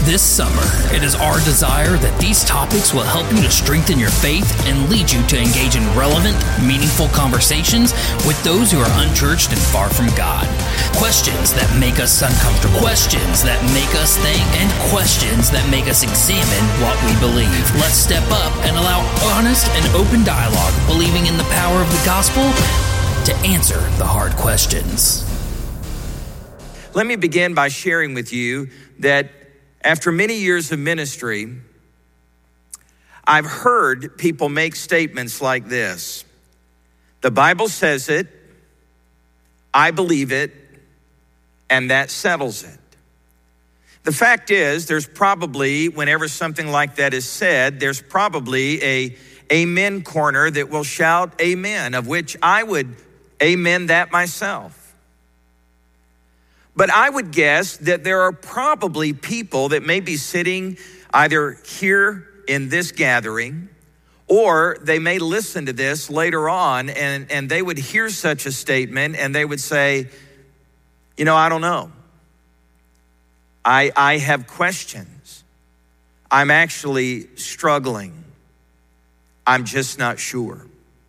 This summer, it is our desire that these topics will help you to strengthen your faith and lead you to engage in relevant, meaningful conversations with those who are unchurched and far from God. Questions that make us uncomfortable, questions that make us think, and questions that make us examine what we believe. Let's step up and allow honest and open dialogue, believing in the power of the gospel to answer the hard questions. Let me begin by sharing with you that after many years of ministry, I've heard people make statements like this. The Bible says it, I believe it, and that settles it. The fact is, there's probably, whenever something like that is said, there's probably a amen corner that will shout amen, of which I would amen that myself. But I would guess that there are probably people that may be sitting either here in this gathering, or they may listen to this later on and they would hear such a statement and they would say, I don't know. I have questions. I'm actually struggling. I'm just not sure.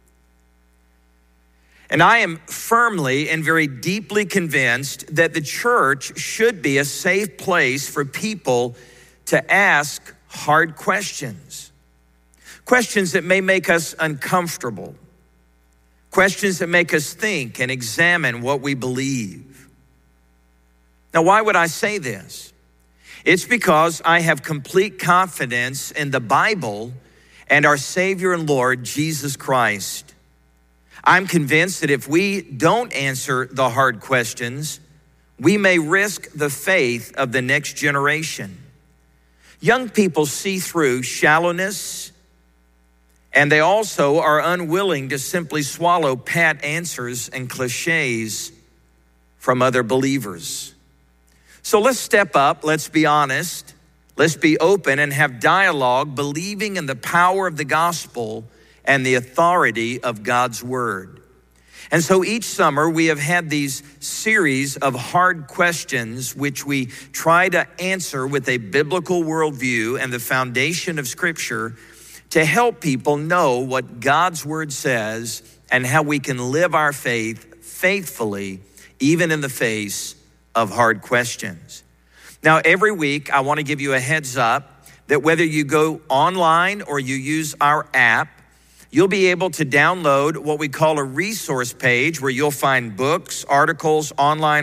And I am firmly and very deeply convinced that the church should be a safe place for people to ask hard questions. Questions that may make us uncomfortable. Questions that make us think and examine what we believe. Now, why would I say this? It's because I have complete confidence in the Bible and our Savior and Lord, Jesus Christ. I'm convinced that if we don't answer the hard questions, we may risk the faith of the next generation. Young people see through shallowness, and they also are unwilling to simply swallow pat answers and cliches from other believers. So let's step up, let's be honest, let's be open and have dialogue, believing in the power of the gospel and the authority of God's word. And so each summer we have had these series of hard questions which we try to answer with a biblical worldview and the foundation of Scripture to help people know what God's word says and how we can live our faith faithfully even in the face of hard questions. Now, every week I want to give you a heads up that whether you go online or you use our app, you'll be able to download what we call a resource page where you'll find books, articles, online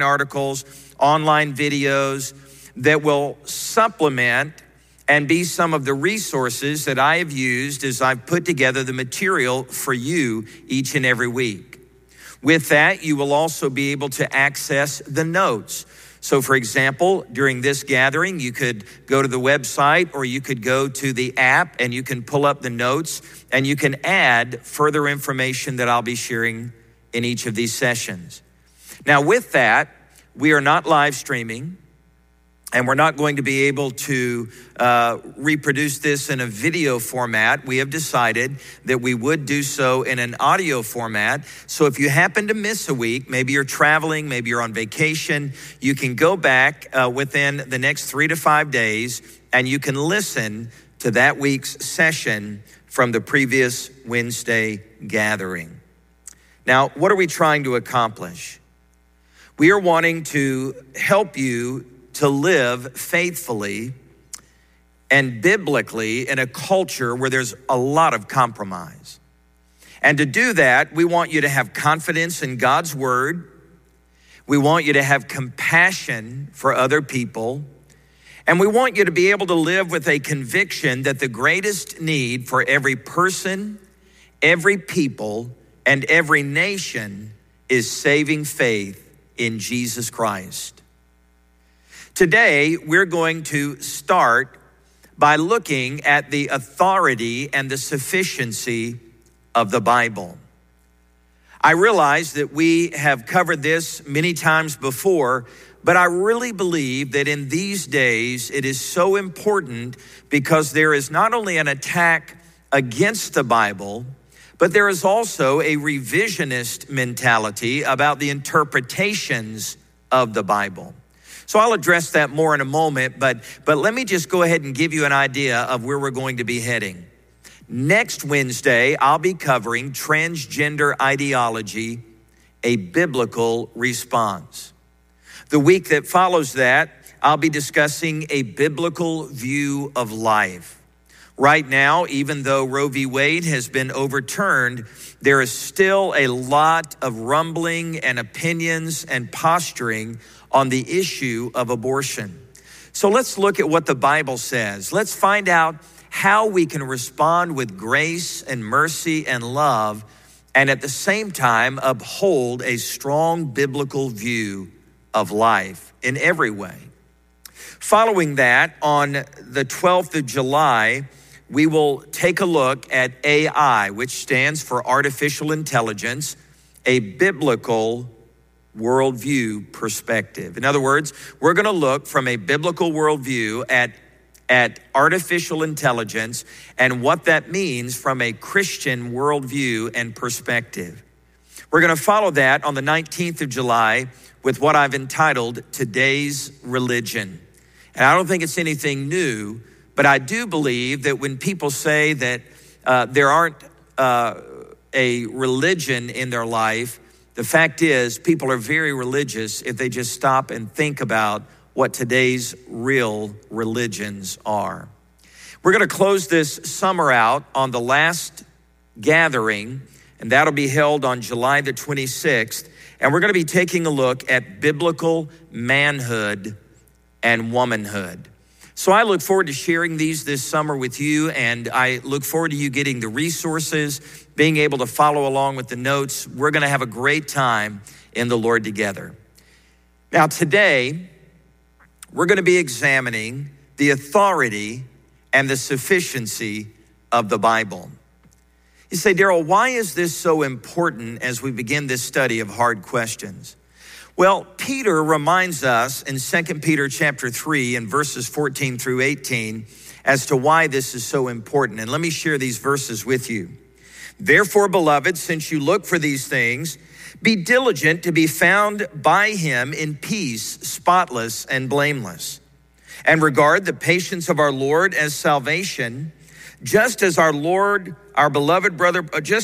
videos that will supplement and be some of the resources that I have used as I've put together the material for you each and every week. With that, you will also be able to access the notes. So for example, during this gathering, you could go to the website or you could go to the app and you can pull up the notes and you can add further information that I'll be sharing in each of these sessions. Now with that, we are not live streaming and we're not going to be able to reproduce this in a video format. We have decided that we would do so in an audio format. So if you happen to miss a week, maybe you're traveling, maybe you're on vacation, you can go back within the next 3 to 5 days and you can listen to that week's session from the previous Wednesday gathering. Now, what are we trying to accomplish? We are wanting to help you to live faithfully and biblically in a culture where there's a lot of compromise. And to do that, we want you to have confidence in God's word. We want you to have compassion for other people. And we want you to be able to live with a conviction that the greatest need for every person, every people, and every nation is saving faith in Jesus Christ. Today, we're going to start by looking at the authority and the sufficiency of the Bible. I realize that we have covered this many times before, but I really believe that in these days, it is so important because there is not only an attack against the Bible, but there is also a revisionist mentality about the interpretations of the Bible. So I'll address that more in a moment, but let me just go ahead and give you an idea of where we're going to be heading. Next Wednesday, I'll be covering transgender ideology, a biblical response. The week that follows that, I'll be discussing a biblical view of life. Right now, even though Roe v. Wade has been overturned, there is still a lot of rumbling and opinions and posturing on the issue of abortion. So let's look at what the Bible says. Let's find out how we can respond with grace and mercy and love, and at the same time uphold a strong biblical view of life in every way. Following that, on the 12th of July, we will take a look at AI, which stands for artificial intelligence, a biblical worldview perspective. In other words, we're going to look from a biblical worldview at artificial intelligence and what that means from a Christian worldview and perspective. We're going to follow that on the 19th of July with what I've entitled Today's Religion. And I don't think it's anything new, but I do believe that when people say that there aren't a religion in their life, the fact is people are very religious if they just stop and think about what today's real religions are. We're going to close this summer out on the last gathering, and that'll be held on July the 26th. And we're going to be taking a look at biblical manhood and womanhood. So I look forward to sharing these this summer with you, and I look forward to you getting the resources, being able to follow along with the notes. We're going to have a great time in the Lord together. Now today, we're going to be examining the authority and the sufficiency of the Bible. You say, Daryl, why is this so important as we begin this study of hard questions? Well, Peter reminds us in 2 Peter chapter 3 and verses 14 through 18 as to why this is so important. And let me share these verses with you. Therefore, beloved, since you look for these things, be diligent to be found by him in peace, spotless and blameless. And regard the patience of our Lord as salvation, just as our beloved brother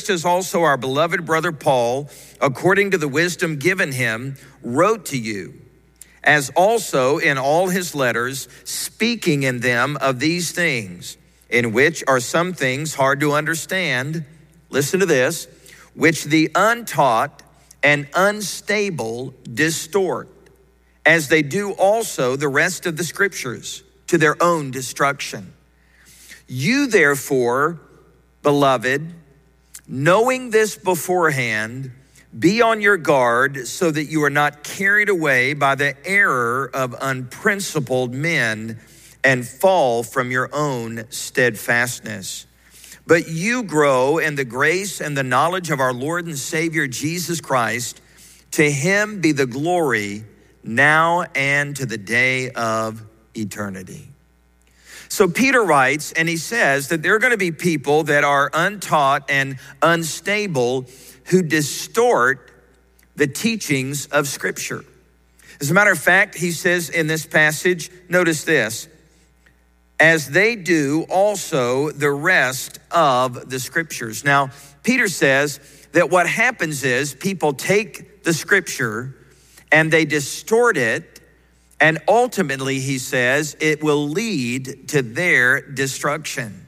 Paul, according to the wisdom given him, wrote to you, as also in all his letters, speaking in them of these things, in which are some things hard to understand. Listen to this, which the untaught and unstable distort, as they do also the rest of the scriptures, to their own destruction. You therefore, beloved, knowing this beforehand, be on your guard so that you are not carried away by the error of unprincipled men and fall from your own steadfastness. But you grow in the grace and the knowledge of our Lord and Savior Jesus Christ. To him be the glory now and to the day of eternity. So Peter writes, and he says that there are going to be people that are untaught and unstable who distort the teachings of Scripture. As a matter of fact, he says in this passage, notice this, as they do also the rest of the Scriptures. Now, Peter says that what happens is people take the Scripture and they distort it, and ultimately, he says, it will lead to their destruction.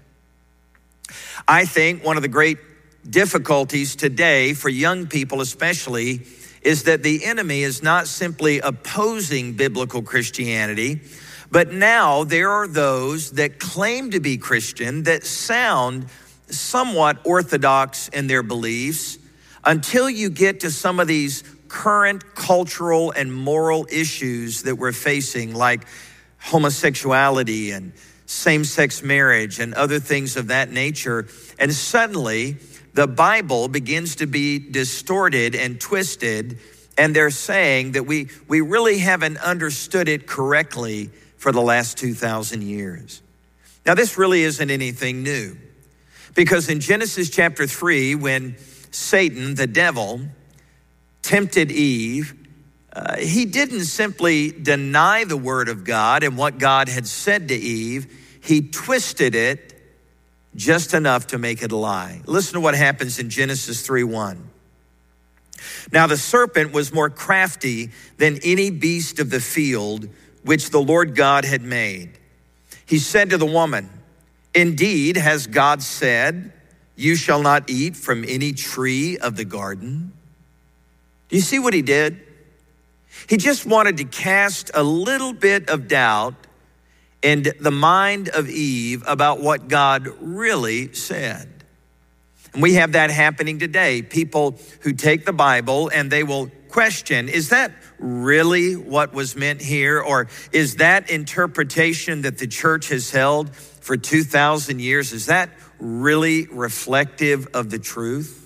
I think one of the great difficulties today for young people especially is that the enemy is not simply opposing biblical Christianity, but now there are those that claim to be Christian that sound somewhat orthodox in their beliefs until you get to some of these current cultural and moral issues that we're facing, like homosexuality and same-sex marriage and other things of that nature. And suddenly the Bible begins to be distorted and twisted, and they're saying that we really haven't understood it correctly for the last 2,000 years. Now, this really isn't anything new, because in Genesis chapter 3, when Satan, the devil, tempted Eve he didn't simply deny the word of God and what God had said to Eve. He twisted it just enough to make it a lie. Listen to what happens in Genesis 3:1. Now the serpent was more crafty than any beast of the field which the Lord God had made. He said to the woman, "Indeed, has God said, you shall not eat from any tree of the garden?" Do you see what he did? He just wanted to cast a little bit of doubt in the mind of Eve about what God really said. And we have that happening today. People who take the Bible and they will question, is that really what was meant here? Or is that interpretation that the church has held for 2,000 years, is that really reflective of the truth?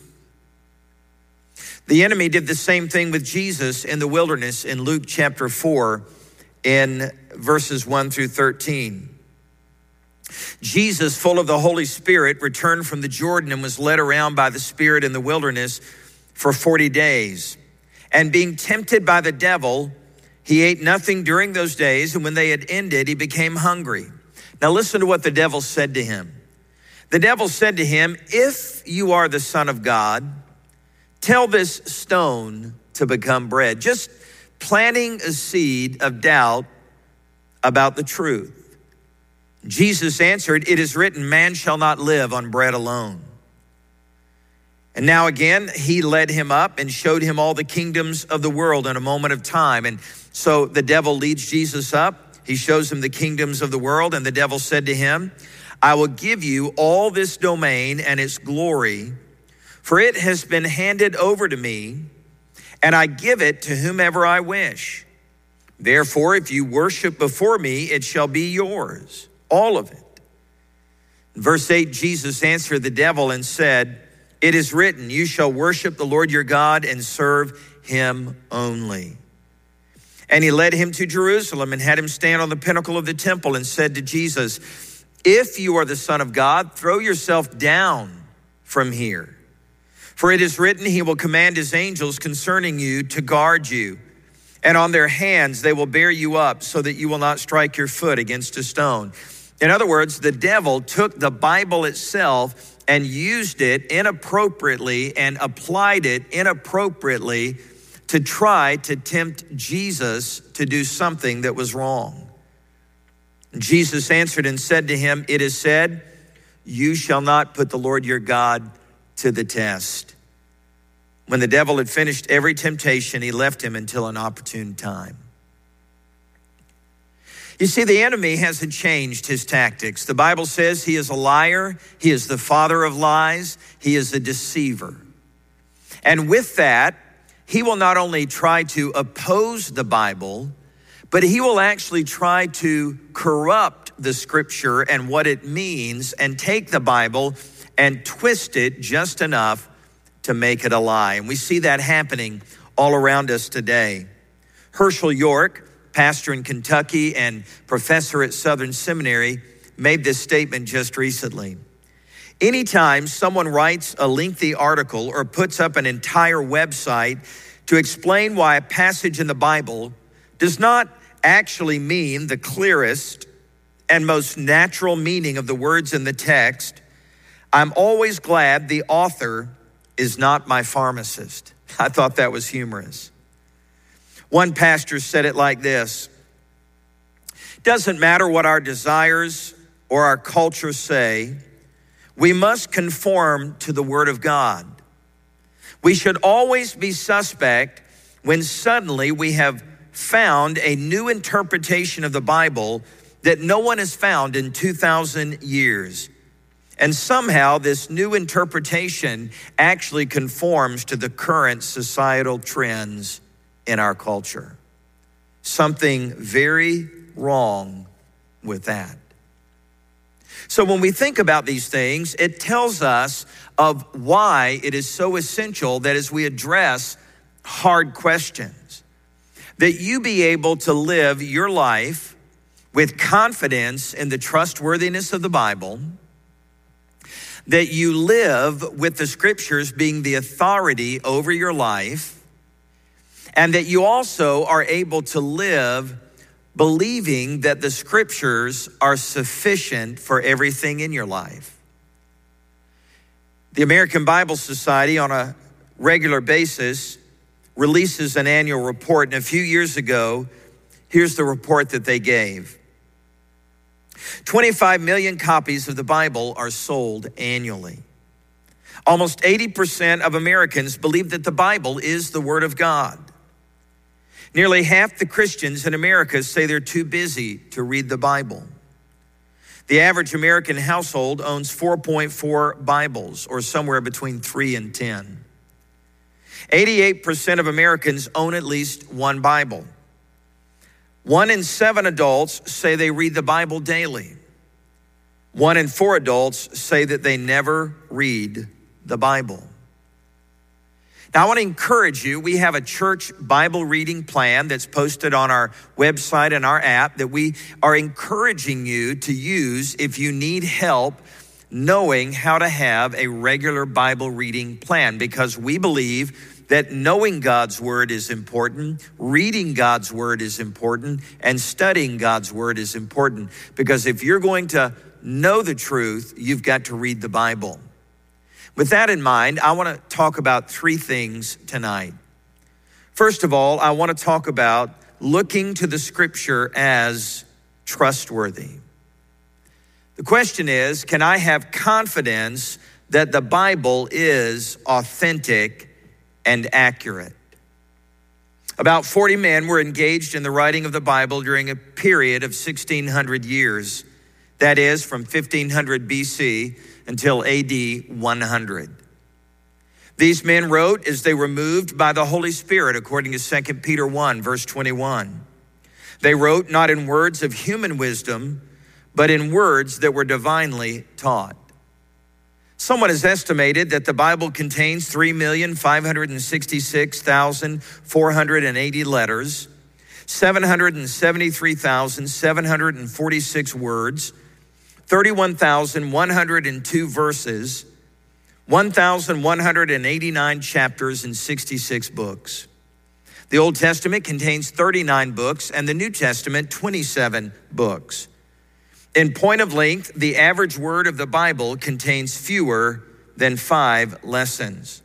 The enemy did the same thing with Jesus in the wilderness in Luke chapter 4 in verses 1 through 13. Jesus, full of the Holy Spirit, returned from the Jordan and was led around by the Spirit in the wilderness for 40 days. And being tempted by the devil, he ate nothing during those days, and when they had ended, he became hungry. Now listen to what the devil said to him. The devil said to him, "If you are the Son of God, tell this stone to become bread." Just planting a seed of doubt about the truth. Jesus answered, "It is written, man shall not live on bread alone." And now again, he led him up and showed him all the kingdoms of the world in a moment of time. And so the devil leads Jesus up. He shows him the kingdoms of the world. And the devil said to him, "I will give you all this domain and its glory, for it has been handed over to me, and I give it to whomever I wish. Therefore, if you worship before me, it shall be yours, all of it." In verse 8, Jesus answered the devil and said, "It is written, you shall worship the Lord your God and serve him only." And he led him to Jerusalem and had him stand on the pinnacle of the temple and said to Jesus, "If you are the Son of God, throw yourself down from here. For it is written, he will command his angels concerning you to guard you. And on their hands they will bear you up so that you will not strike your foot against a stone." In other words, the devil took the Bible itself and used it inappropriately and applied it inappropriately to try to tempt Jesus to do something that was wrong. Jesus answered and said to him, "It is said, you shall not put the Lord your God to the test." When the devil had finished every temptation, he left him until an opportune time. You see, the enemy hasn't changed his tactics. The Bible says he is a liar. He is the father of lies. He is a deceiver. And with that, he will not only try to oppose the Bible, but he will actually try to corrupt the scripture and what it means and take the Bible and twist it just enough to make it a lie. And we see that happening all around us today. Herschel York, pastor in Kentucky and professor at Southern Seminary, made this statement just recently. Anytime someone writes a lengthy article or puts up an entire website to explain why a passage in the Bible does not actually mean the clearest and most natural meaning of the words in the text, I'm always glad the author is not my pharmacist. I thought that was humorous. One pastor said it like this: "Doesn't matter what our desires or our culture say, we must conform to the Word of God. We should always be suspect when suddenly we have found a new interpretation of the Bible that no one has found in 2,000 years. And somehow this new interpretation actually conforms to the current societal trends in our culture. Something very wrong with that." So when we think about these things, it tells us of why it is so essential that as we address hard questions, that you be able to live your life with confidence in the trustworthiness of the Bible, that you live with the scriptures being the authority over your life, and that you also are able to live believing that the scriptures are sufficient for everything in your life. The American Bible Society on a regular basis releases an annual report, and a few years ago, here's the report that they gave. 25 million copies of the Bible are sold annually. Almost 80% of Americans believe that the Bible is the Word of God. Nearly half the Christians in America say they're too busy to read the Bible. The average American household owns 4.4 Bibles, or somewhere between 3 and 10. 88% of Americans own at least one Bible. 1 in 7 adults say they read the Bible daily. 1 in 4 adults say that they never read the Bible. Now, I want to encourage you. We have a church Bible reading plan that's posted on our website and our app that we are encouraging you to use if you need help knowing how to have a regular Bible reading plan, because we believe that knowing God's word is important, reading God's word is important, and studying God's word is important. Because if you're going to know the truth, you've got to read the Bible. With that in mind, I want to talk about 3 things tonight. First of all, I want to talk about looking to the scripture as trustworthy. The question is, can I have confidence that the Bible is authentic and accurate? About 40 men were engaged in the writing of the Bible during a period of 1,600 years. That is, from 1500 BC until AD 100. These men wrote as they were moved by the Holy Spirit, according to 2 Peter 1, verse 21. They wrote not in words of human wisdom, but in words that were divinely taught. Someone has estimated that the Bible contains 3,566,480 letters, 773,746 words, 31,102 verses, 1,189 chapters, and 66 books. The Old Testament contains 39 books, and the New Testament, 27 books. In point of length, the average word of the Bible contains fewer than 5 lessons.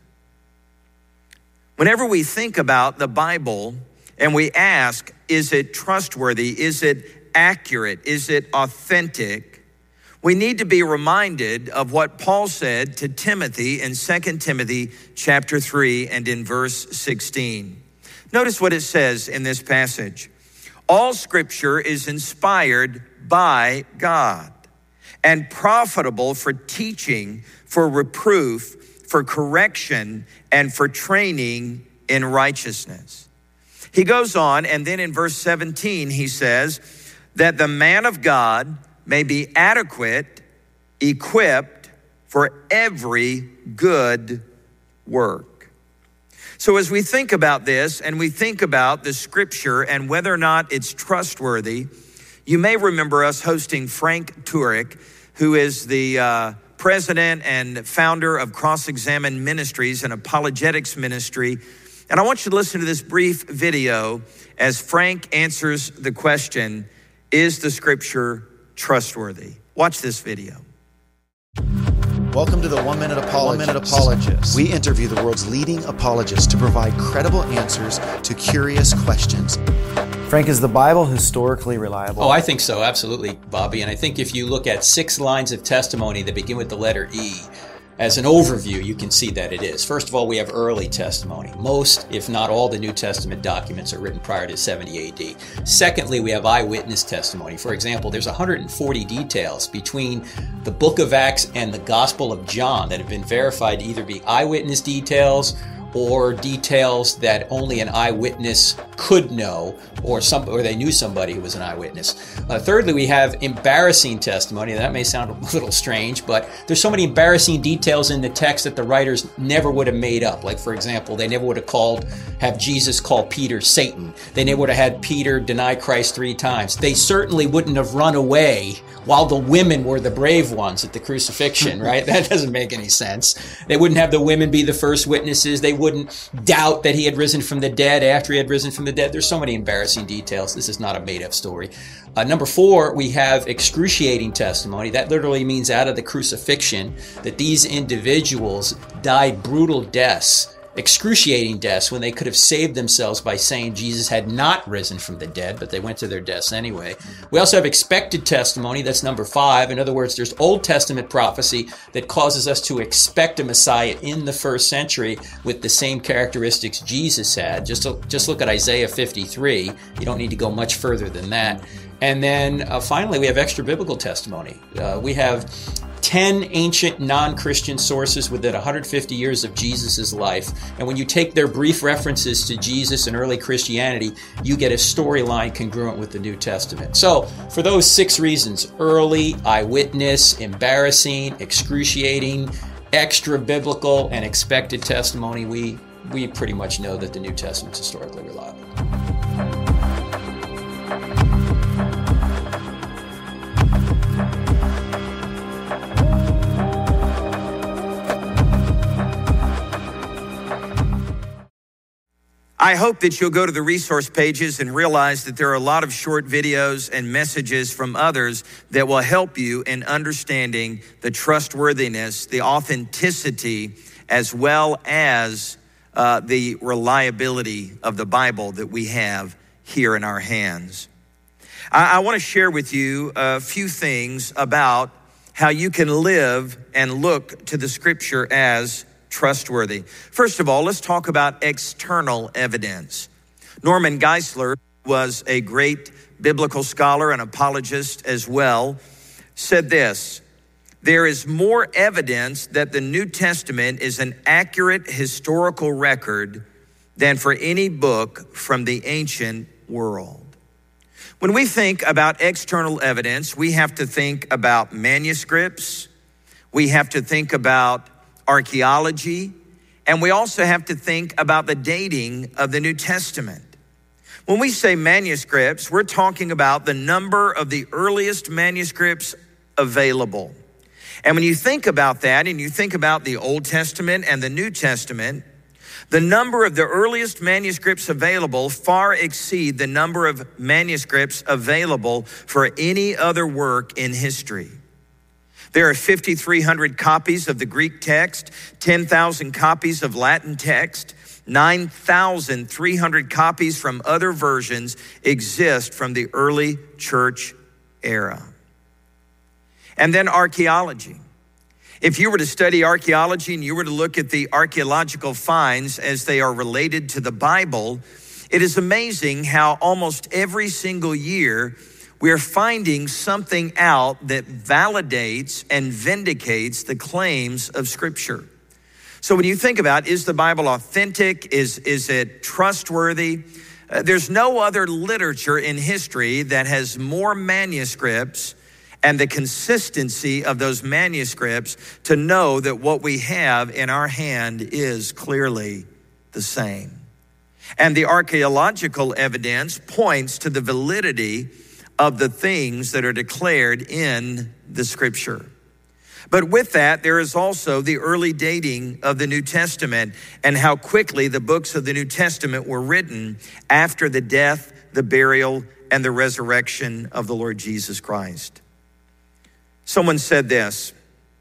Whenever we think about the Bible and we ask, is it trustworthy? Is it accurate? Is it authentic? We need to be reminded of what Paul said to Timothy in 2 Timothy chapter 3 and in verse 16. Notice what it says in this passage. All scripture is inspired by God and profitable for teaching, for reproof, for correction, and for training in righteousness. He goes on, and then in verse 17, he says that the man of God may be adequate, equipped for every good work. So as we think about this and we think about the scripture and whether or not it's trustworthy, you may remember us hosting Frank Turek, who is the president and founder of Cross-Examine Ministries, an apologetics ministry. And I want you to listen to this brief video as Frank answers the question, is the scripture trustworthy? Watch this video. Welcome to the 1 Minute Apologist. We interview the world's leading apologists to provide credible answers to curious questions. Frank, is the Bible historically reliable? Oh, I think so, absolutely, Bobby. And I think if you look at 6 lines of testimony that begin with the letter E, as an overview, you can see that it is. First of all, we have early testimony. Most, if not all, the New Testament documents are written prior to 70 AD. Secondly, we have eyewitness testimony. For example, there's 140 details between the book of Acts and the Gospel of John that have been verified to either be eyewitness details or details that only an eyewitness could know, or they knew somebody who was an eyewitness. Thirdly, we have embarrassing testimony. That may sound a little strange, but there's so many embarrassing details in the text that the writers never would have made up. Like, for example, they never would have Jesus call Peter Satan. They never would have had Peter deny Christ 3 times. They certainly wouldn't have run away while the women were the brave ones at the crucifixion, right? That doesn't make any sense. They wouldn't have the women be the first witnesses. They wouldn't doubt that he had risen from the dead after he had risen from the dead. There's so many embarrassing details. This is not a made-up story. Number 4, we have excruciating testimony. That literally means out of the crucifixion, that these individuals died brutal deaths, excruciating deaths, when they could have saved themselves by saying Jesus had not risen from the dead, but they went to their deaths anyway. We also have expected testimony. That's number 5. In other words, there's Old Testament prophecy that causes us to expect a Messiah in the first century with the same characteristics Jesus had. Just look at Isaiah 53. You don't need to go much further than that. And then finally, we have extra biblical testimony. We have 10 ancient non-Christian sources within 150 years of Jesus' life. And when you take their brief references to Jesus and early Christianity, you get a storyline congruent with the New Testament. So for those 6 reasons, early, eyewitness, embarrassing, excruciating, extra biblical, and expected testimony, we pretty much know that the New Testament's historically reliable. I hope that you'll go to the resource pages and realize that there are a lot of short videos and messages from others that will help you in understanding the trustworthiness, the authenticity, as well as the reliability of the Bible that we have here in our hands. I want to share with you a few things about how you can live and look to the Scripture as trustworthy. First of all, let's talk about external evidence. Norman Geisler was a great biblical scholar and apologist as well, said this: there is more evidence that the New Testament is an accurate historical record than for any book from the ancient world. When we think about external evidence, we have to think about manuscripts, we have to think about archaeology, and we also have to think about the dating of the New Testament. When we say manuscripts, we're talking about the number of the earliest manuscripts available. And when you think about that, and you think about the Old Testament and the New Testament, the number of the earliest manuscripts available far exceed the number of manuscripts available for any other work in history. There are 5,300 copies of the Greek text, 10,000 copies of Latin text, 9,300 copies from other versions exist from the early church era. And then archaeology. If you were to study archaeology and you were to look at the archaeological finds as they are related to the Bible, it is amazing how almost every single year we're finding something out that validates and vindicates the claims of Scripture. So when you think about, is the Bible authentic? Is it trustworthy? There's no other literature in history that has more manuscripts and the consistency of those manuscripts to know that what we have in our hand is clearly the same. And the archaeological evidence points to the validity of the things that are declared in the Scripture. But with that, there is also the early dating of the New Testament and how quickly the books of the New Testament were written after the death, the burial, and the resurrection of the Lord Jesus Christ. Someone said this: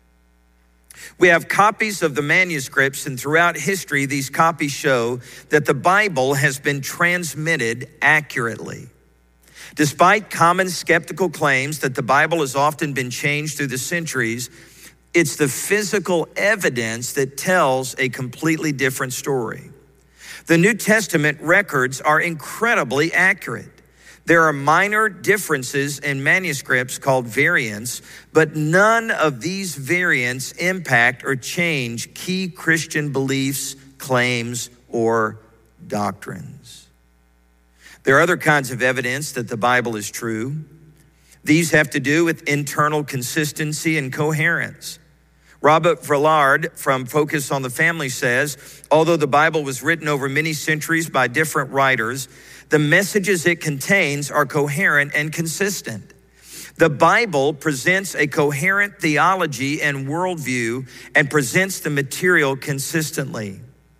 we have copies of the manuscripts, and throughout history, these copies show that the Bible has been transmitted accurately. Despite common skeptical claims that the Bible has often been changed through the centuries, it's the physical evidence that tells a completely different story. The New Testament records are incredibly accurate. There are minor differences in manuscripts called variants, but none of these variants impact or change key Christian beliefs, claims, or doctrines. There are other kinds of evidence that the Bible is true. These have to do with internal consistency and coherence. Robert Villard from Focus on the Family says, although the Bible was written over many centuries by different writers, the messages it contains are coherent and consistent. The Bible presents a coherent theology and worldview and presents the material consistently.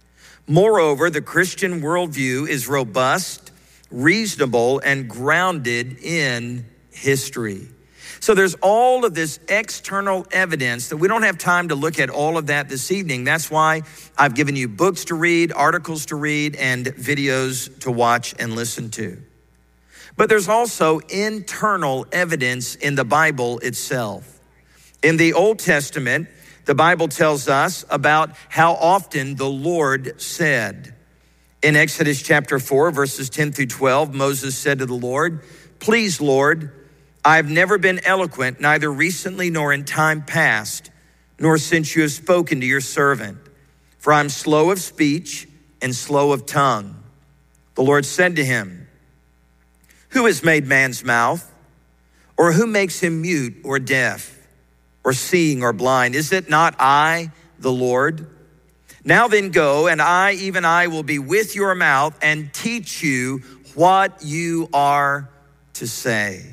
Moreover, the Christian worldview is robust, reasonable, and grounded in history. So there's all of this external evidence that we don't have time to look at all of that this evening. That's why I've given you books to read, articles to read, and videos to watch and listen to. But there's also internal evidence in the Bible itself. In the Old Testament, the Bible tells us about how often the Lord said. In Exodus chapter 4, verses 10 through 12, Moses said to the Lord, "Please, Lord, I've never been eloquent, neither recently nor in time past, nor since you have spoken to your servant. For I'm slow of speech and slow of tongue." The Lord said to him, "Who has made man's mouth? Or who makes him mute or deaf or seeing or blind? Is it not I, the Lord? Now then go, and I, even I, will be with your mouth and teach you what you are to say."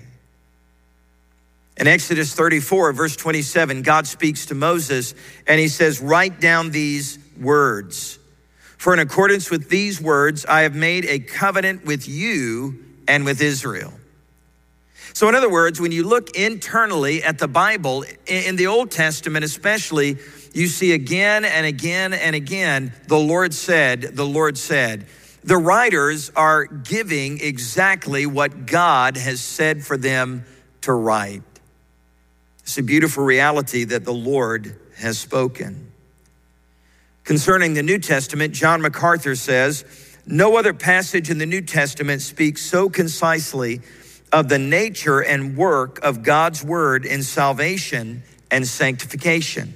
In Exodus 34, verse 27, God speaks to Moses and he says, "Write down these words. For in accordance with these words, I have made a covenant with you and with Israel." So in other words, when you look internally at the Bible, in the Old Testament especially, you see again and again and again, the Lord said, the Lord said. The writers are giving exactly what God has said for them to write. It's a beautiful reality that the Lord has spoken. Concerning the New Testament, John MacArthur says, "No other passage in the New Testament speaks so concisely of the nature and work of God's word in salvation and sanctification."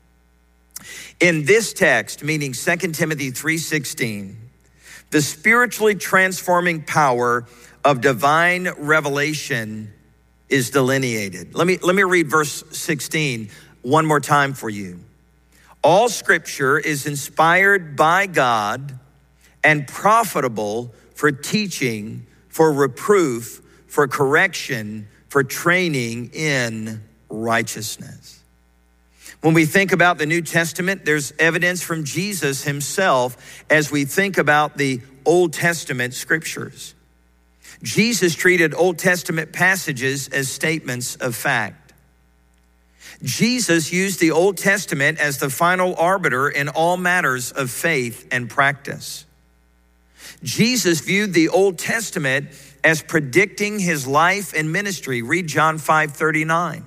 In this text, meaning 2 Timothy 3:16, the spiritually transforming power of divine revelation is delineated. Let me read verse 16 one more time for you. "All scripture is inspired by God and profitable for teaching, for reproof, for correction, for training in righteousness." When we think about the New Testament, there's evidence from Jesus himself as we think about the Old Testament scriptures. Jesus treated Old Testament passages as statements of fact. Jesus used the Old Testament as the final arbiter in all matters of faith and practice. Jesus viewed the Old Testament as predicting his life and ministry. Read John 5:39.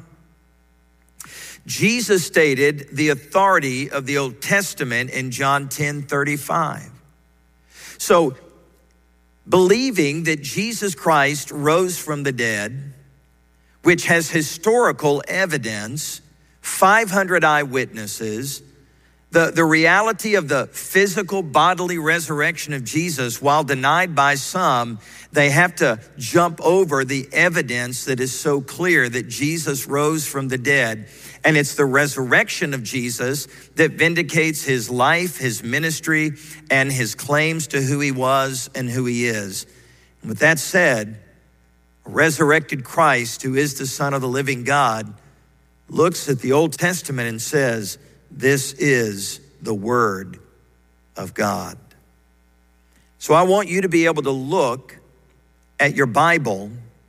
Jesus stated the authority of the Old Testament in John 10:35. So, believing that Jesus Christ rose from the dead, which has historical evidence, 500 eyewitnesses, the reality of the physical bodily resurrection of Jesus, while denied by some, they have to jump over the evidence that is so clear that Jesus rose from the dead. And it's the resurrection of Jesus that vindicates his life, his ministry, and his claims to who he was and who he is. And with that said, a resurrected Christ, who is the Son of the living God, looks at the Old Testament and says, this is the Word of God. So I want you to be able to look at your Bible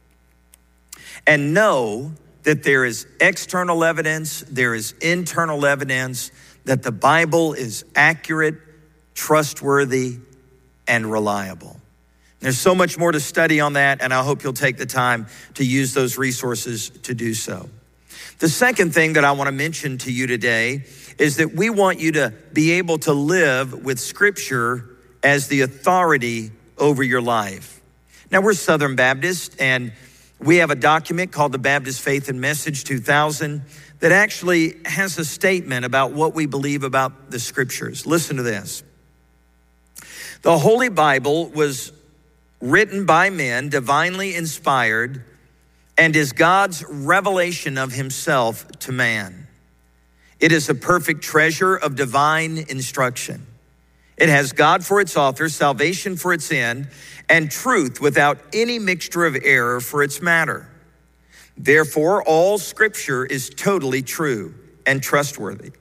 and know that there is external evidence, there is internal evidence, that the Bible is accurate, trustworthy, and reliable. There's so much more to study on that, and I hope you'll take the time to use those resources to do so. The second thing that I want to mention to you today is that we want you to be able to live with Scripture as the authority over your life. Now, we're Southern Baptist, and we have a document called the Baptist Faith and Message 2000 that actually has a statement about what we believe about the Scriptures. Listen to this. The Holy Bible was written by men, divinely inspired, and is God's revelation of himself to man. It is a perfect treasure of divine instruction. It has God for its author, salvation for its end, and truth without any mixture of error for its matter. Therefore, all Scripture is totally true and trustworthy.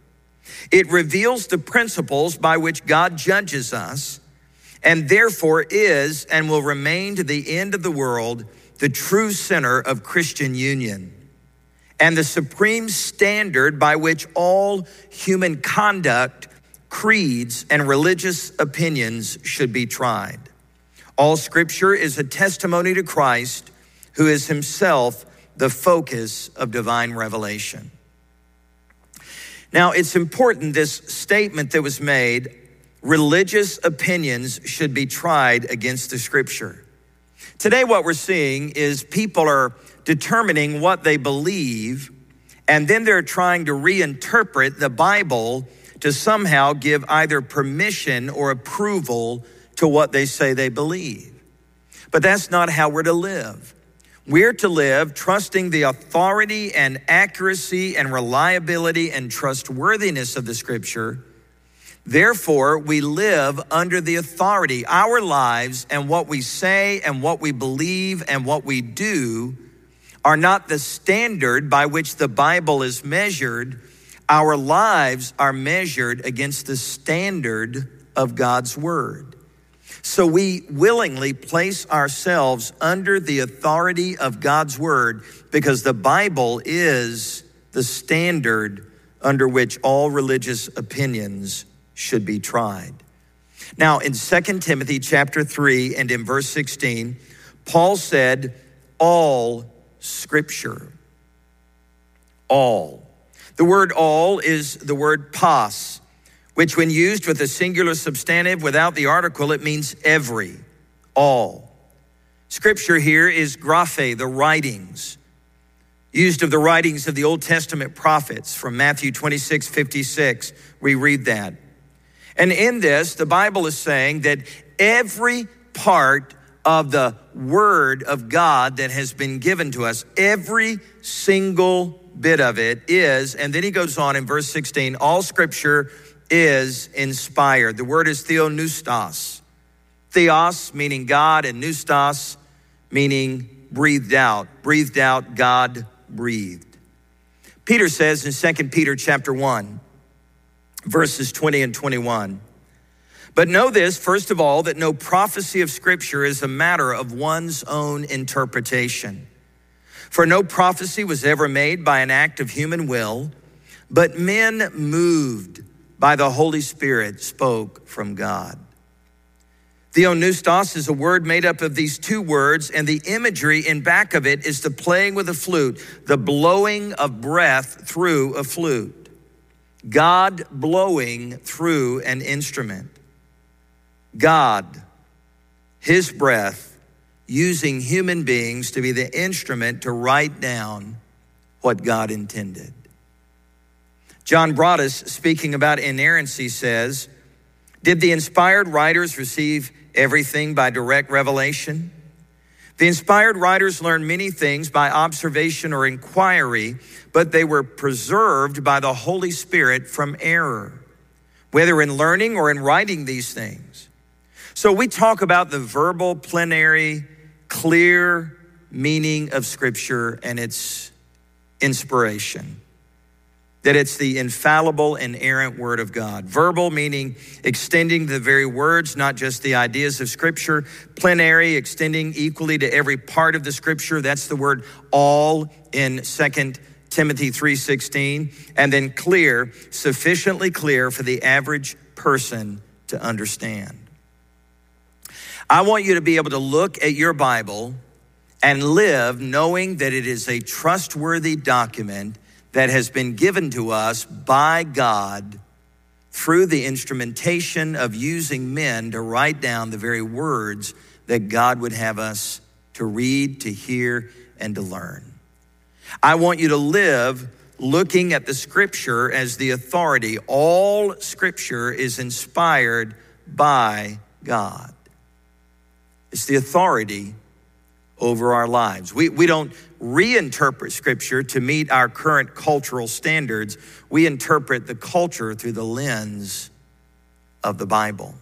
It reveals the principles by which God judges us, and therefore is and will remain to the end of the world the true center of Christian union and the supreme standard by which all human conduct, creeds, and religious opinions should be tried. All Scripture is a testimony to Christ, who is himself the focus of divine revelation. Now, it's important, this statement that was made, religious opinions should be tried against the Scripture. Today, what we're seeing is people are determining what they believe, and then they're trying to reinterpret the Bible to somehow give either permission or approval to what they say they believe. But that's not how we're to live. We're to live trusting the authority and accuracy and reliability and trustworthiness of the Scripture. Therefore, we live under the authority. Our lives and what we say and what we believe and what we do are not the standard by which the Bible is measured. Our lives are measured against the standard of God's Word. So we willingly place ourselves under the authority of God's Word because the Bible is the standard under which all religious opinions should be tried. Now, in 2 Timothy chapter 3 and in verse 16, Paul said, all Scripture. All. The word all is the word pas, which when used with a singular substantive without the article, it means every, all. Scripture here is graphe, the writings, used of the writings of the Old Testament prophets. From Matthew 26:56, we read that. And in this, the Bible is saying that every part of the Word of God that has been given to us, every single bit of it is, and then he goes on in verse 16, all Scripture is inspired. The word is theopneustos. Theos meaning God, and pneustos meaning breathed out. Breathed out, God breathed. Peter says in 2 Peter chapter 1, verses 20 and 21, but know this, first of all, that no prophecy of Scripture is a matter of one's own interpretation. For no prophecy was ever made by an act of human will, but men moved by the Holy Spirit spoke from God. Theopneustos is a word made up of these two words, and the imagery in back of it is the playing with a flute, the blowing of breath through a flute. God blowing through an instrument. God, his breath, using human beings to be the instrument to write down what God intended. John Broadus, speaking about inerrancy, says, did the inspired writers receive everything by direct revelation? The inspired writers learned many things by observation or inquiry, but they were preserved by the Holy Spirit from error, whether in learning or in writing these things. So we talk about the verbal, plenary, clear meaning of Scripture and its inspiration. That it's the infallible, inerrant Word of God. Verbal meaning extending the very words, not just the ideas of Scripture. Plenary, extending equally to every part of the Scripture. That's the word all in 2 Timothy 3:16. And then clear, sufficiently clear for the average person to understand. I want you to be able to look at your Bible and live knowing that it is a trustworthy document that has been given to us by God through the instrumentation of using men to write down the very words that God would have us to read, to hear, and to learn. I want you to live looking at the Scripture as the authority. All Scripture is inspired by God. It's the authority over our lives. We don't reinterpret Scripture to meet our current cultural standards. We interpret the culture through the lens of the Bible.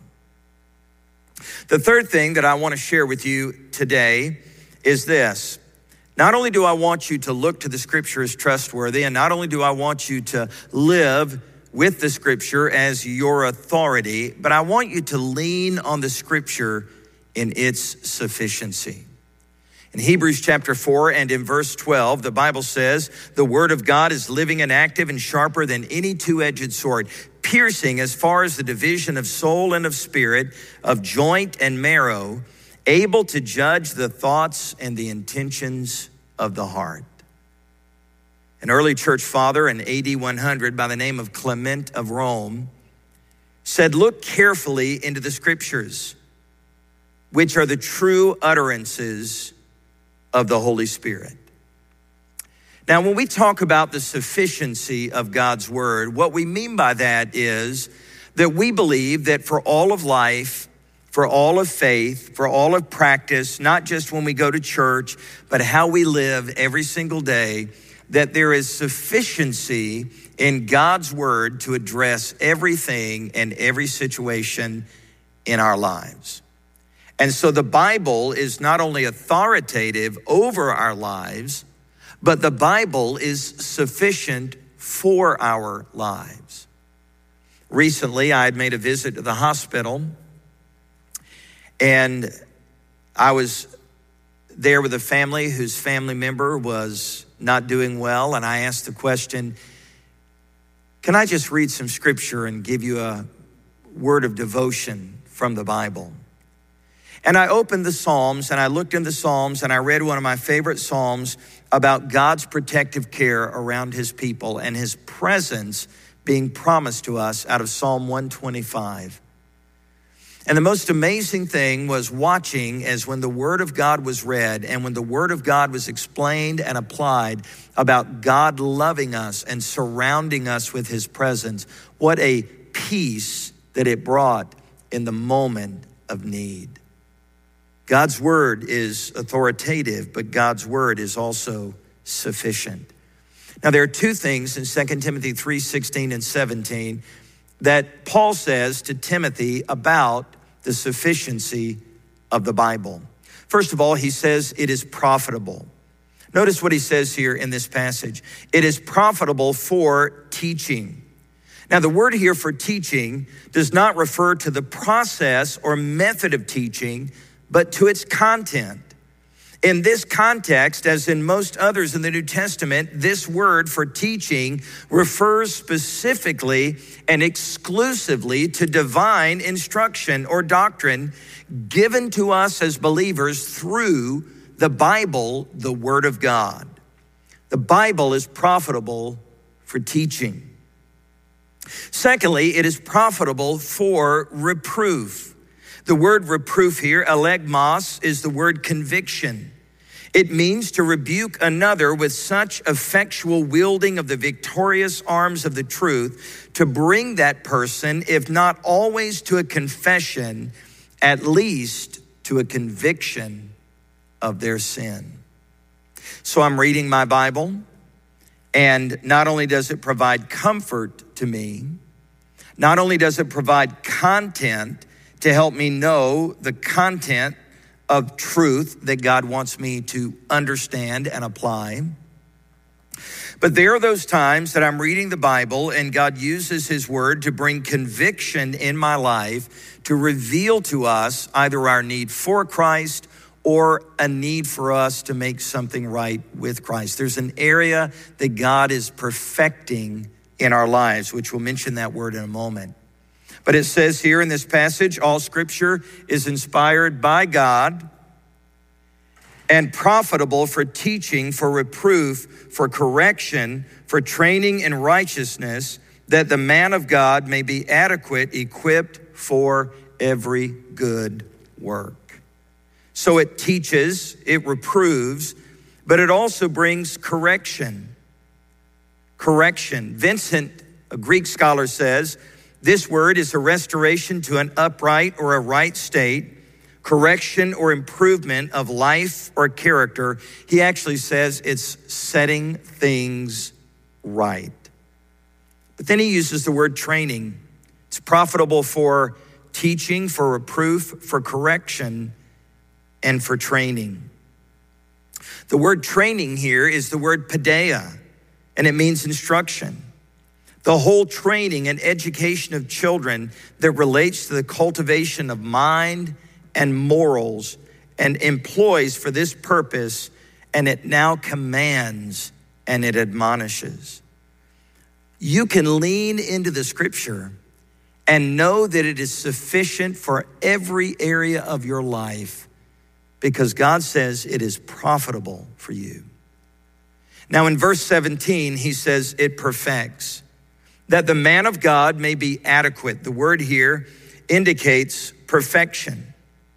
The third thing that I want to share with you today is this. Not only do I want you to look to the Scripture as trustworthy, and not only do I want you to live with the Scripture as your authority, but I want you to lean on the Scripture in its sufficiency. In Hebrews chapter 4 and in verse 12, the Bible says, the word of God is living and active and sharper than any two-edged sword, piercing as far as the division of soul and of spirit, of joint and marrow, able to judge the thoughts and the intentions of the heart. An early church father in AD 100 by the name of Clement of Rome said, look carefully into the Scriptures, which are the true utterances of the Holy Spirit. Now, when we talk about the sufficiency of God's word, what we mean by that is that we believe that for all of life, for all of faith, for all of practice, not just when we go to church, but how we live every single day, that there is sufficiency in God's word to address everything and every situation in our lives. And so the Bible is not only authoritative over our lives, but the Bible is sufficient for our lives. Recently, I had made a visit to the hospital, and I was there with a family whose family member was not doing well, and I asked the question, can I just read some scripture and give you a word of devotion from the Bible? And I opened the Psalms and I looked in the Psalms and I read one of my favorite Psalms about God's protective care around his people and his presence being promised to us out of Psalm 125. And the most amazing thing was watching as when the word of God was read and when the word of God was explained and applied about God loving us and surrounding us with his presence, what a peace that it brought in the moment of need. God's word is authoritative, but God's word is also sufficient. Now, there are two things in 2 Timothy 3:16 and 17 that Paul says to Timothy about the sufficiency of the Bible. First of all, he says it is profitable. Notice what he says here in this passage. It is profitable for teaching. Now, the word here for teaching does not refer to the process or method of teaching, but to its content. In this context, as in most others in the New Testament, this word for teaching refers specifically and exclusively to divine instruction or doctrine given to us as believers through the Bible, the Word of God. The Bible is profitable for teaching. Secondly, it is profitable for reproof. The word reproof here, elegmos, is the word conviction. It means to rebuke another with such effectual wielding of the victorious arms of the truth to bring that person, if not always to a confession, at least to a conviction of their sin. So I'm reading my Bible, and not only does it provide comfort to me, not only does it provide content to help me know the content of truth that God wants me to understand and apply. But there are those times that I'm reading the Bible and God uses his word to bring conviction in my life to reveal to us either our need for Christ or a need for us to make something right with Christ. There's an area that God is perfecting in our lives, which we'll mention that word in a moment. But it says here in this passage, all scripture is inspired by God and profitable for teaching, for reproof, for correction, for training in righteousness, that the man of God may be adequate, equipped for every good work. So it teaches, it reproves, but it also brings correction. Correction. Vincent, a Greek scholar, says, this word is a restoration to an upright or a right state, correction or improvement of life or character. He actually says it's setting things right. But then he uses the word training. It's profitable for teaching, for reproof, for correction, and for training. The word training here is the word paideia, and it means instruction. The whole training and education of children that relates to the cultivation of mind and morals and employs for this purpose, and it now commands and it admonishes. You can lean into the scripture and know that it is sufficient for every area of your life because God says it is profitable for you. Now in verse 17, he says it perfects, that the man of God may be adequate. The word here indicates perfection.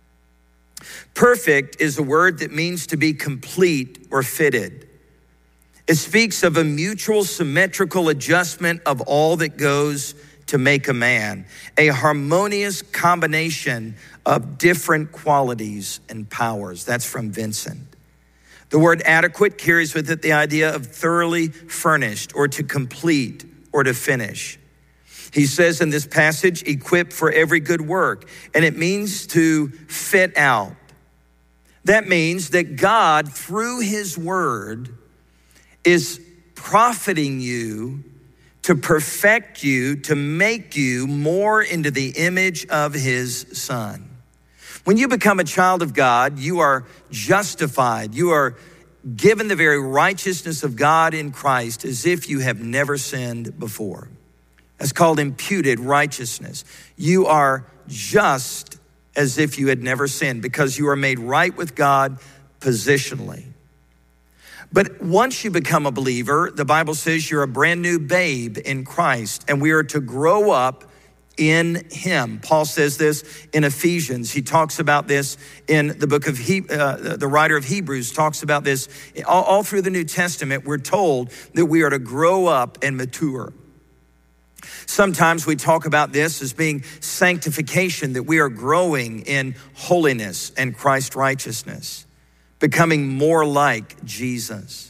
Perfect is a word that means to be complete or fitted. It speaks of a mutual symmetrical adjustment of all that goes to make a man, a harmonious combination of different qualities and powers. That's from Vincent. The word adequate carries with it the idea of thoroughly furnished or to complete or to finish. He says in this passage, equipped for every good work, and it means to fit out. That means that God, through his word, is profiting you to perfect you, to make you more into the image of his son. When you become a child of God, you are justified. You are given the very righteousness of God in Christ as if you have never sinned before. That's called imputed righteousness. You are just as if you had never sinned because you are made right with God positionally. But once you become a believer, the Bible says you're a brand new babe in Christ, and we are to grow up in him. Paul says this in Ephesians. He talks about this in the book of the writer of Hebrews talks about this all through the New Testament. We're told that we are to grow up and mature. Sometimes we talk about this as being sanctification, that we are growing in holiness and Christ righteousness, becoming more like Jesus.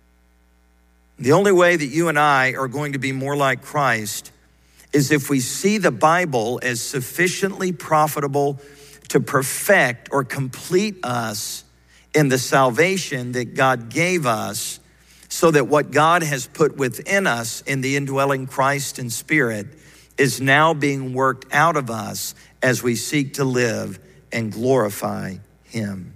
The only way that you and I are going to be more like Christ is if we see the Bible as sufficiently profitable to perfect or complete us in the salvation that God gave us, so that what God has put within us in the indwelling Christ and Spirit is now being worked out of us as we seek to live and glorify him.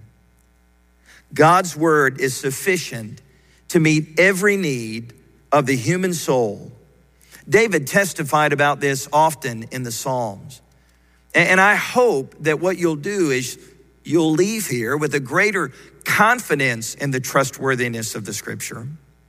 God's word is sufficient to meet every need of the human soul. David testified about this often in the Psalms. And I hope that what you'll do is you'll leave here with a greater confidence in the trustworthiness of the scripture,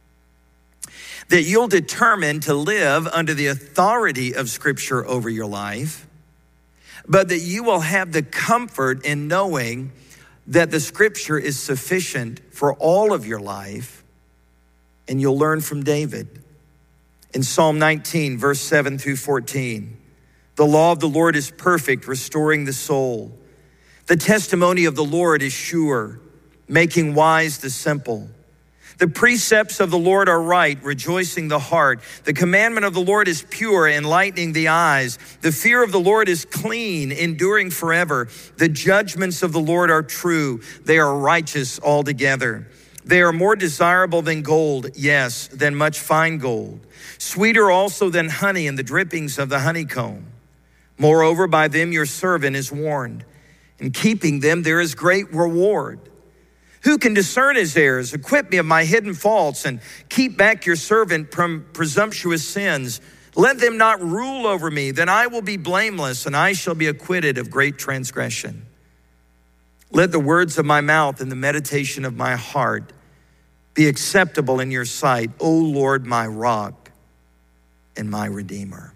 that you'll determine to live under the authority of scripture over your life, but that you will have the comfort in knowing that the scripture is sufficient for all of your life. And you'll learn from David in Psalm 19, verse 7 through 14. The law of the Lord is perfect, restoring the soul. The testimony of the Lord is sure, making wise the simple. The precepts of the Lord are right, rejoicing the heart. The commandment of the Lord is pure, enlightening the eyes. The fear of the Lord is clean, enduring forever. The judgments of the Lord are true. They are righteous altogether. They are more desirable than gold, yes, than much fine gold. Sweeter also than honey and the drippings of the honeycomb. Moreover, by them your servant is warned. In keeping them there is great reward. Who can discern his errors? Acquit me of my hidden faults and keep back your servant from presumptuous sins. Let them not rule over me, then I will be blameless and I shall be acquitted of great transgression. Let the words of my mouth and the meditation of my heart be acceptable in your sight, O Lord, my rock and my redeemer.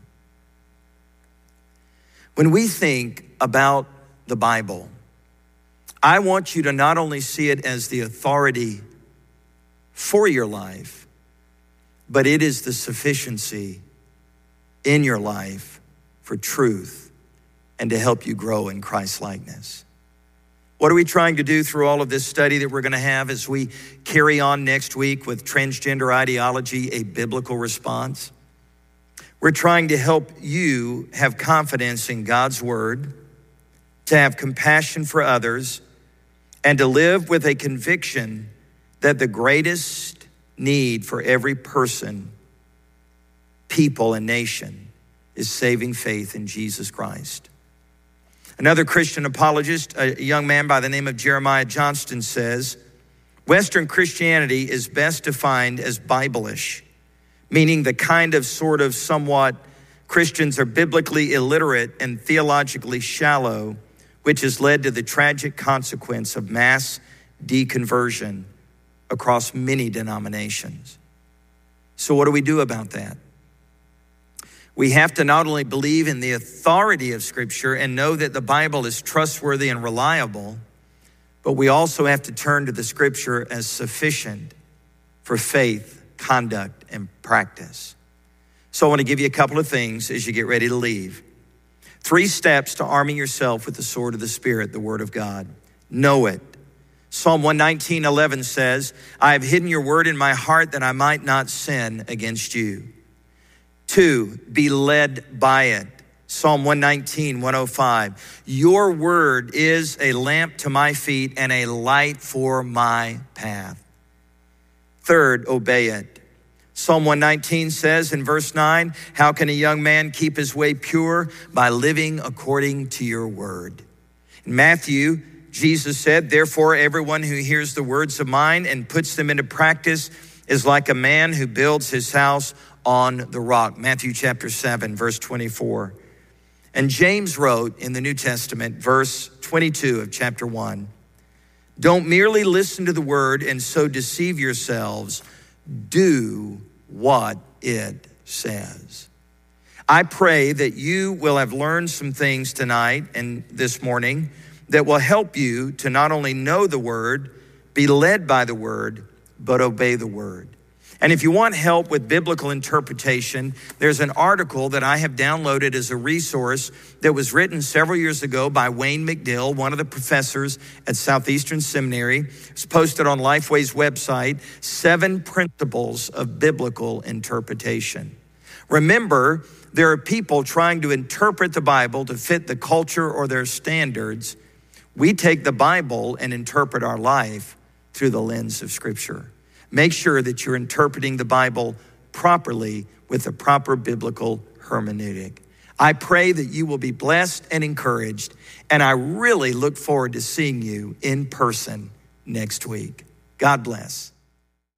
When we think about the Bible, I want you to not only see it as the authority for your life, but it is the sufficiency in your life for truth and to help you grow in Christ's likeness. What are we trying to do through all of this study that we're going to have as we carry on next week with transgender ideology, a biblical response? We're trying to help you have confidence in God's word, to have compassion for others, and to live with a conviction that the greatest need for every person people and nation is saving faith in Jesus Christ. Another Christian apologist, a young man by the name of Jeremiah Johnston, says, Western Christianity is best defined as Bible-ish, meaning the kind of sort of somewhat Christians are biblically illiterate and theologically shallow, which has led to the tragic consequence of mass deconversion across many denominations. So what do we do about that? We have to not only believe in the authority of Scripture and know that the Bible is trustworthy and reliable, but we also have to turn to the Scripture as sufficient for faith, conduct, and practice. So I want to give you a couple of things as you get ready to leave. 3 steps to arming yourself with the sword of the Spirit, the Word of God. Know it. Psalm 119:11 says, I have hidden your word in my heart that I might not sin against you. 2, be led by it. Psalm 119:105. Your word is a lamp to my feet and a light for my path. 3, obey it. Psalm 119 says in verse 9, how can a young man keep his way pure? By living according to your word. In Matthew, Jesus said, therefore, everyone who hears the words of mine and puts them into practice is like a man who builds his house on the rock. Matthew chapter 7, verse 24. And James wrote in the New Testament, verse 22 of chapter 1, don't merely listen to the word and so deceive yourselves. Do what it says. I pray that you will have learned some things tonight and this morning that will help you to not only know the word, be led by the word, but obey the word. And if you want help with biblical interpretation, there's an article that I have downloaded as a resource that was written several years ago by Wayne McDill, one of the professors at Southeastern Seminary. It's posted on Lifeway's website, 7 Principles of Biblical Interpretation. Remember, there are people trying to interpret the Bible to fit the culture or their standards. We take the Bible and interpret our life through the lens of Scripture. Make sure that you're interpreting the Bible properly with the proper biblical hermeneutic. I pray that you will be blessed and encouraged, and I really look forward to seeing you in person next week. God bless.